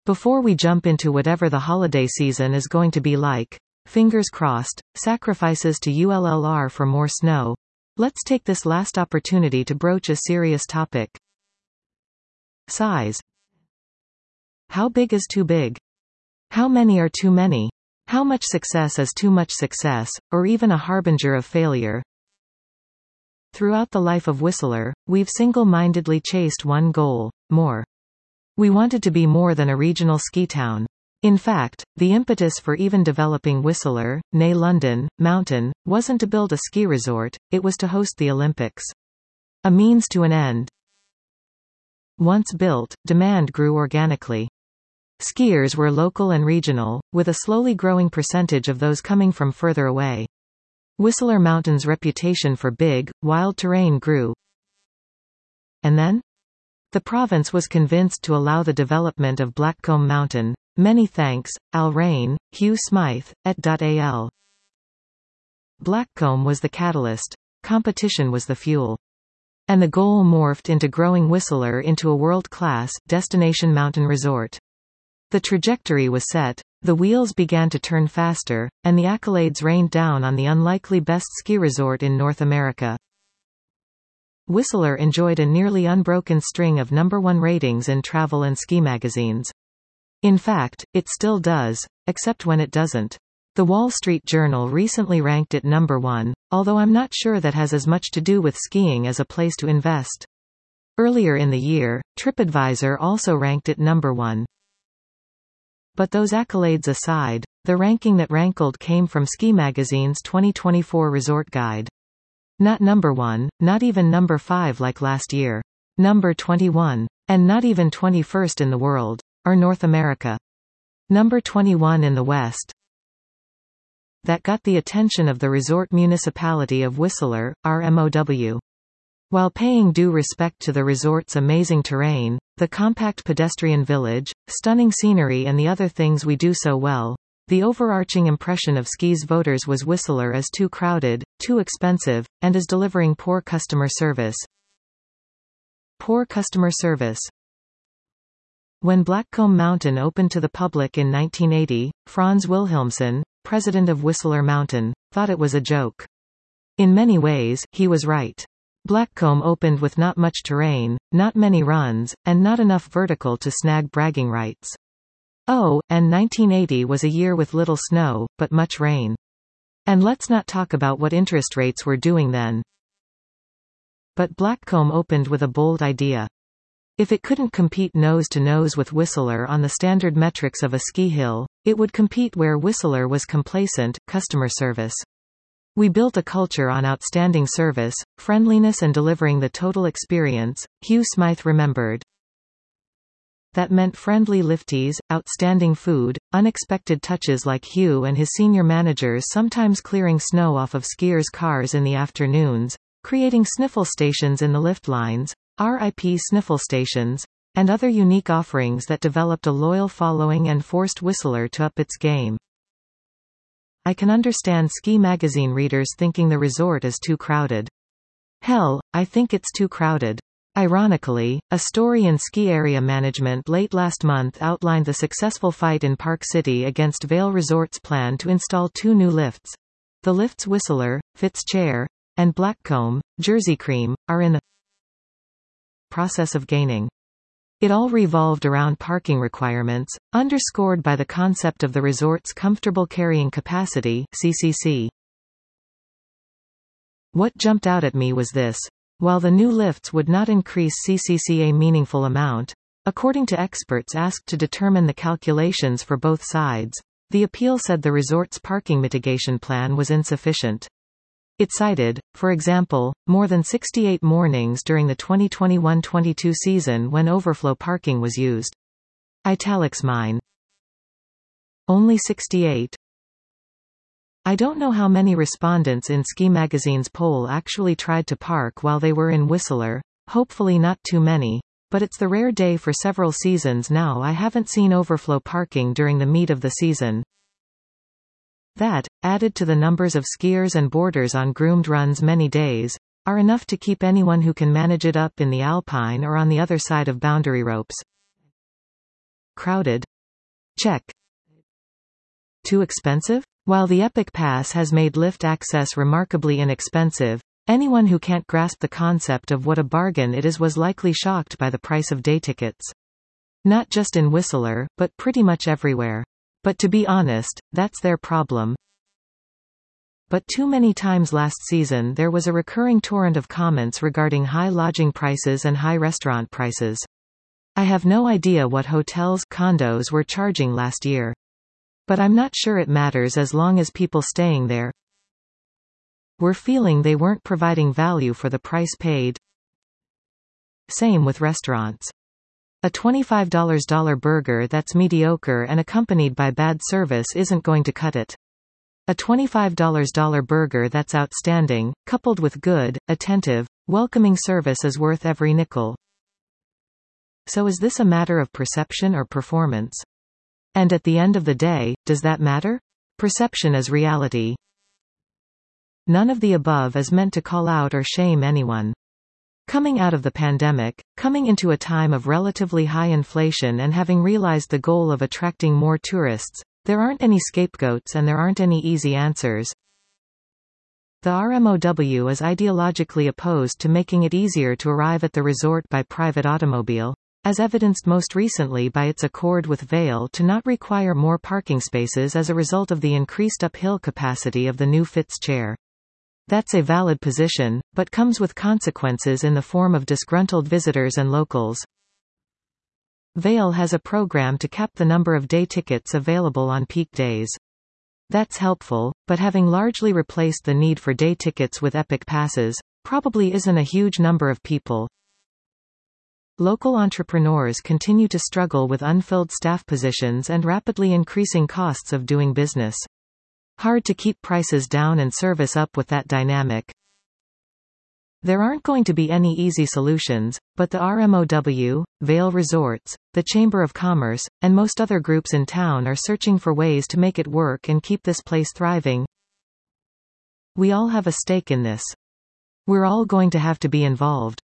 Before we jump into whatever the holiday season is going to be like, fingers crossed, sacrifices to ULLR for more snow, let's take this last opportunity to broach a serious topic. Size. How big is too big? How many are too many? How much success is too much success, or even a harbinger of failure? Throughout the life of Whistler, we've single-mindedly chased one goal: more. We wanted to be more than a regional ski town. In fact, the impetus for even developing Whistler, née London, Mountain, wasn't to build a ski resort, it was to host the Olympics. A means to an end. Once built, demand grew organically. Skiers were local and regional, with a slowly growing percentage of those coming from further away. Whistler Mountain's reputation for big, wild terrain grew. And then? The province was convinced to allow the development of Blackcomb Mountain. Many thanks, Al Rain, Hugh Smythe, et.al. Blackcomb was the catalyst. Competition was the fuel. And the goal morphed into growing Whistler into a world-class, destination mountain resort. The trajectory was set, the wheels began to turn faster, and the accolades rained down on the unlikely best ski resort in North America. Whistler enjoyed a nearly unbroken string of #1 ratings in travel and ski magazines. In fact, it still does, except when it doesn't. The Wall Street Journal recently ranked it #1, although I'm not sure that has as much to do with skiing as a place to invest. Earlier in the year, TripAdvisor also ranked it #1. But those accolades aside, the ranking that rankled came from Ski Magazine's 2024 Resort Guide. Not #1, not even #5 like last year. Number 21. And not even 21st in the world. Or North America. Number 21 in the West. That got the attention of the Resort Municipality of Whistler, RMOW. While paying due respect to the resort's amazing terrain, the compact pedestrian village, stunning scenery and the other things we do so well, the overarching impression of Ski's voters was Whistler is too crowded, too expensive, and is delivering poor customer service. Poor customer service. When Blackcomb Mountain opened to the public in 1980, Franz Wilhelmsen, president of Whistler Mountain, thought it was a joke. In many ways, he was right. Blackcomb opened with not much terrain, not many runs, and not enough vertical to snag bragging rights. Oh, and 1980 was a year with little snow, but much rain. And let's not talk about what interest rates were doing then. But Blackcomb opened with a bold idea. If it couldn't compete nose-to-nose with Whistler on the standard metrics of a ski hill, it would compete where Whistler was complacent: customer service. We built a culture on outstanding service, friendliness and delivering the total experience, Hugh Smythe remembered. That meant friendly lifties, outstanding food, unexpected touches like Hugh and his senior managers sometimes clearing snow off of skiers' cars in the afternoons, creating sniffle stations in the lift lines, RIP sniffle stations, and other unique offerings that developed a loyal following and forced Whistler to up its game. I can understand Ski Magazine readers thinking the resort is too crowded. Hell, I think it's too crowded. Ironically, a story in Ski Area Management late last month outlined the successful fight in Park City against Vail Resort's plan to install 2 new lifts. The lifts Whistler, Fitzchair, and Blackcomb, Jersey Cream, are in the process of gaining. It all revolved around parking requirements, underscored by the concept of the resort's comfortable carrying capacity, CCC. What jumped out at me was this. While the new lifts would not increase CCC a meaningful amount, according to experts asked to determine the calculations for both sides, the appeal said the resort's parking mitigation plan was insufficient. It cited, for example, more than 68 mornings during the 2021-22 season when overflow parking was used. Italics mine. Only 68. I don't know how many respondents in Ski Magazine's poll actually tried to park while they were in Whistler, hopefully not too many, but it's the rare day for several seasons now I haven't seen overflow parking during the meat of the season. That, added to the numbers of skiers and boarders on groomed runs many days, are enough to keep anyone who can manage it up in the alpine or on the other side of boundary ropes. Crowded. Check. Too expensive? While the Epic Pass has made lift access remarkably inexpensive, anyone who can't grasp the concept of what a bargain it is was likely shocked by the price of day tickets. Not just in Whistler, but pretty much everywhere. But to be honest, that's their problem. But too many times last season there was a recurring torrent of comments regarding high lodging prices and high restaurant prices. I have no idea what hotels, condos were charging last year. But I'm not sure it matters as long as people staying there were feeling they weren't providing value for the price paid. Same with restaurants. A $25 burger that's mediocre and accompanied by bad service isn't going to cut it. A $25 burger that's outstanding, coupled with good, attentive, welcoming service is worth every nickel. So is this a matter of perception or performance? And at the end of the day, does that matter? Perception is reality. None of the above is meant to call out or shame anyone. Coming out of the pandemic, coming into a time of relatively high inflation and having realized the goal of attracting more tourists, there aren't any scapegoats and there aren't any easy answers. The RMOW is ideologically opposed to making it easier to arrive at the resort by private automobile, as evidenced most recently by its accord with Vail to not require more parking spaces as a result of the increased uphill capacity of the new Fitz chair. That's a valid position, but comes with consequences in the form of disgruntled visitors and locals. Vail has a program to cap the number of day tickets available on peak days. That's helpful, but having largely replaced the need for day tickets with Epic Passes, probably isn't a huge number of people. Local entrepreneurs continue to struggle with unfilled staff positions and rapidly increasing costs of doing business. Hard to keep prices down and service up with that dynamic. There aren't going to be any easy solutions, but the RMOW, Vail Resorts, the Chamber of Commerce, and most other groups in town are searching for ways to make it work and keep this place thriving. We all have a stake in this. We're all going to have to be involved.